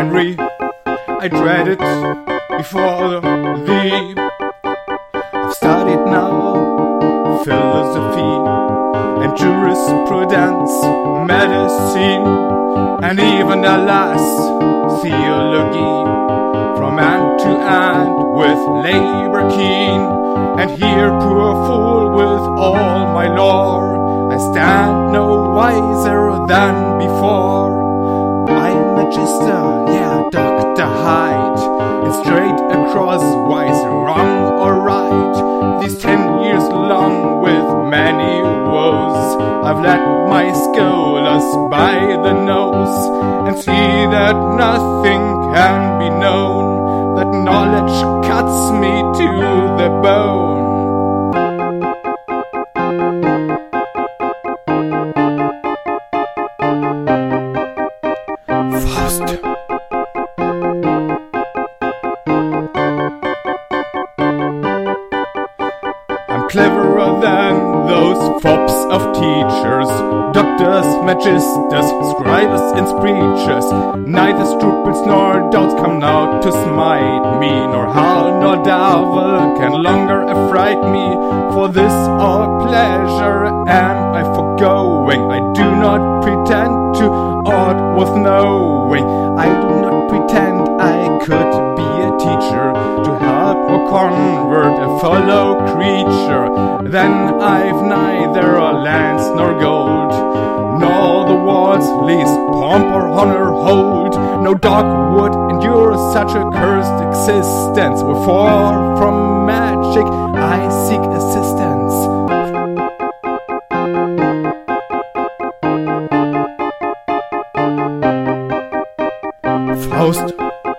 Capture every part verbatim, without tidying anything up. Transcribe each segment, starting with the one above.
Henry, I dread it before thee. I've studied now philosophy and jurisprudence, medicine, and even, alas, theology. From end to end with labor keen, and here, poor fool, with all my lore, I stand no wiser than before. I'm Magister, yeah, Doctor Hyde, and straight across wise, wrong or right. These ten years long with many woes, I've led my scholars by the nose, and see that nothing can be known, that knowledge cuts me to the bone. Faust. I'm cleverer than those fops of teachers, doctors, magisters, scribes and preachers. Neither scruples nor doubts come now to smite me, nor hell nor devil can longer affright me. For this our pleasure am I foregoing. I do not pretend to aught worth knowing. I do not pretend I could be a teacher, to help or convert a fellow creature. Then I've neither lands nor gold, nor the world's least pomp or honor hold. No dog would endure such a cursed existence, wherefore from magic I seek assistance. Faust.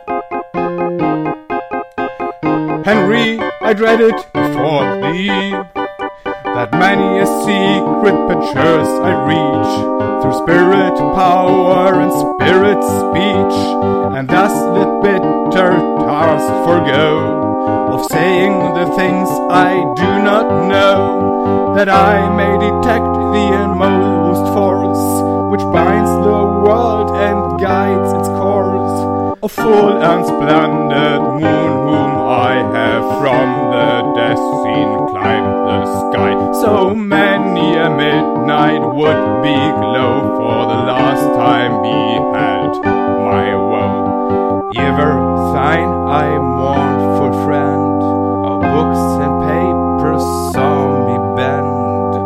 Henry, I dread it before thee, that many a secret perchance I reach, through spirit power and spirit speech, and thus the bitter task forego of saying the things I do not know, that I may detect the inmost force which binds the world and guides its course. A full and splendid moon whom I have from the death scene climbed the sky. So many a midnight would be glow, for the last time beheld my woe. Ever thine I mournful friend, our books and papers saw me bend.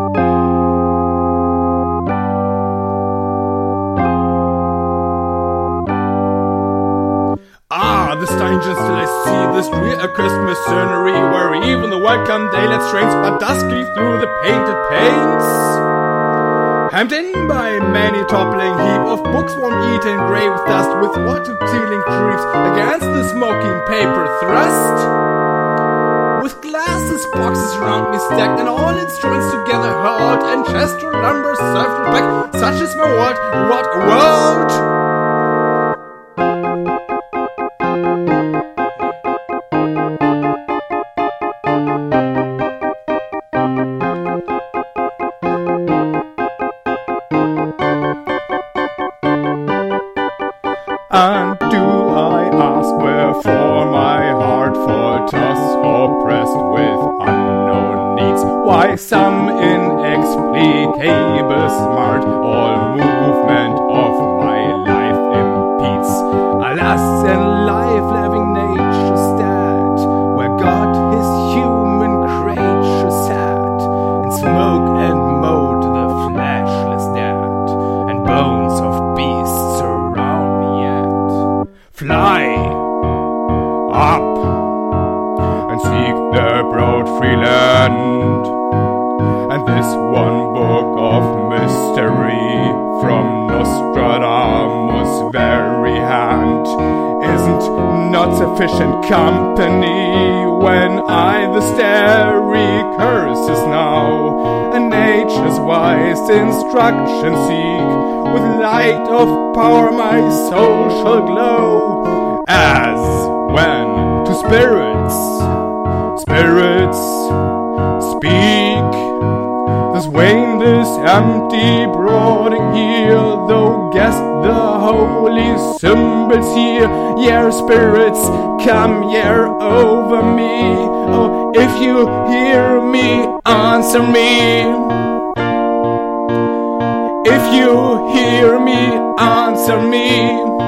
Ah, the strangers till I see this real Christmas scenery, where even the welcome daylight strains but dusky through the painted panes. Hemmed in by many toppling heap of books, worm-eaten grey with dust, with water-ceiling creeps against the smoking paper thrust. With glasses boxes around me stacked, and all instruments together hurled, and Chester lumber served back. Such is my world, what a world! And do I ask wherefore my heart falters, oppressed with unknown needs? Why some inexplicable smart all movement of my life impedes? Alas, in life-living nature's stead, where God his human creature sat, in smoke and mold the fleshless dead, and bones of beasts around me yet. Fly up and seek the broad free land, and this one book of mystery from Nostradamus' very hand isn't not sufficient company when I the starry curses now, and nature's wise instruction seek. With light of power my soul shall glow, as when to spirits, spirits speak. The This wane, this empty brooding here, though guess the holy symbols here. Yeah, spirits, come here over me. Oh, if you hear me, answer me. If you hear me, answer me.